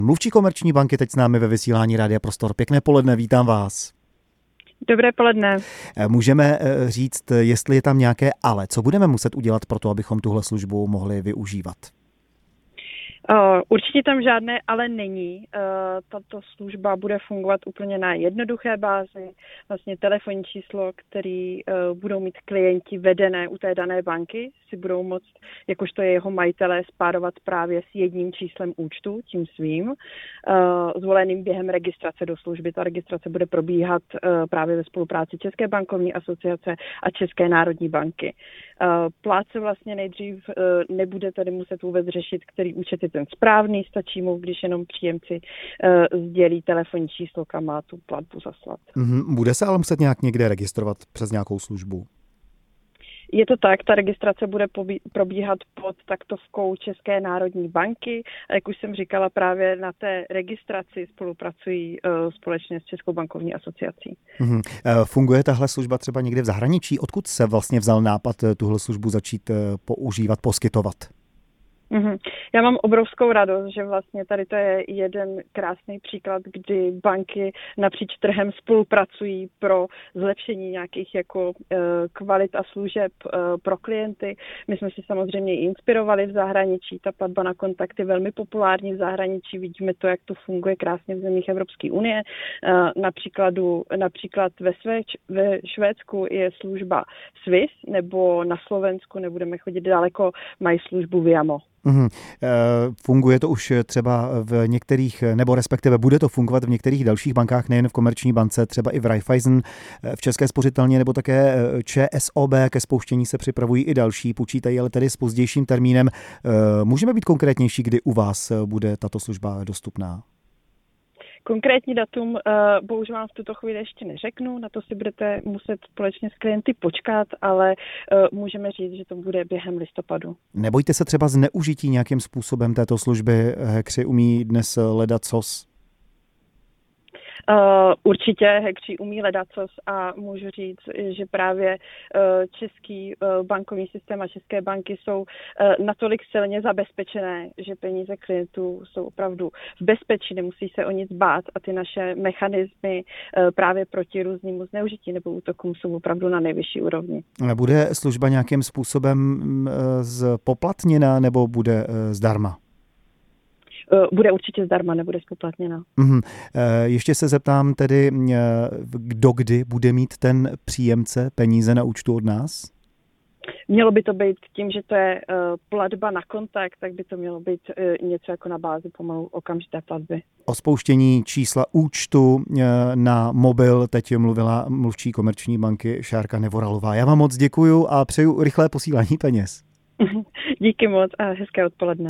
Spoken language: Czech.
Mluvčí Komerční banky teď s námi ve vysílání Rádia Prostor. Pěkné poledne, vítám vás. Dobré poledne. Můžeme říct, jestli je tam nějaké ale. Co budeme muset udělat pro to, abychom tuhle službu mohli využívat? Určitě tam žádné ale není. Tato služba bude fungovat úplně na jednoduché bázi. Vlastně telefonní číslo, který budou mít klienti vedené u té dané banky, si budou moct, jakožto jeho majitelé, spárovat právě s jedním číslem účtu, tím svým, zvoleným během registrace do služby. Ta registrace bude probíhat právě ve spolupráci České bankovní asociace a České národní banky. Plátce vlastně nejdřív nebude tady muset vůbec řešit, který účet je ten správný, stačí mu, když jenom příjemci sdělí telefonní číslo, kam má tu platbu zaslat. Bude se ale muset nějak někde registrovat přes nějakou službu? Je to tak, ta registrace bude probíhat pod taktovkou České národní banky. A jak už jsem říkala, právě na té registraci spolupracují společně s Českou bankovní asociací. Funguje tahle služba třeba někde v zahraničí? Odkud se vlastně vzal nápad tuhle službu začít používat, poskytovat? Já mám obrovskou radost, že vlastně tady to je jeden krásný příklad, kdy banky napříč trhem spolupracují pro zlepšení nějakých jako kvalit a služeb pro klienty. My jsme si samozřejmě inspirovali v zahraničí, ta platba na kontakt je velmi populární v zahraničí, vidíme to, jak to funguje krásně v zemích Evropské unie. Například ve Švédsku je služba Swiss, nebo na Slovensku, nebudeme chodit daleko, mají službu Viamo. Funguje to už třeba v některých, nebo respektive bude to fungovat v některých dalších bankách, nejen v Komerční bance, třeba i v Raiffeisen, v České spořitelně nebo také ČSOB. Ke spouštění se připravují i další, počítají ale tedy s pozdějším termínem. Můžeme být konkrétnější, kdy u vás bude tato služba dostupná? Konkrétní datum bohužel vám v tuto chvíli ještě neřeknu, na to si budete muset společně s klienty počkat, ale můžeme říct, že to bude během listopadu. Nebojte se třeba zneužití nějakým způsobem této služby? Hackři umí dnes ledacos? Určitě hackři umí ledacos a můžu říct, že právě český bankovní systém a české banky jsou natolik silně zabezpečené, že peníze klientů jsou opravdu v bezpečí, nemusí se o nic bát a ty naše mechanismy právě proti různému zneužití nebo útokům jsou opravdu na nejvyšší úrovni. Bude služba nějakým způsobem zpoplatněna nebo bude zdarma? Bude určitě zdarma, nebude zpoplatněna. Ještě se zeptám tedy, kdo kdy bude mít ten příjemce peníze na účtu od nás? Mělo by to být tím, že to je platba na kontakt, tak by to mělo být něco jako na bázi pomalu okamžité platby. O spouštění čísla účtu na mobil teď mluvila mluvčí Komerční banky Šárka Nevoralová. Já vám moc děkuju a přeju rychlé posílání peněz. Díky moc a hezké odpoledne.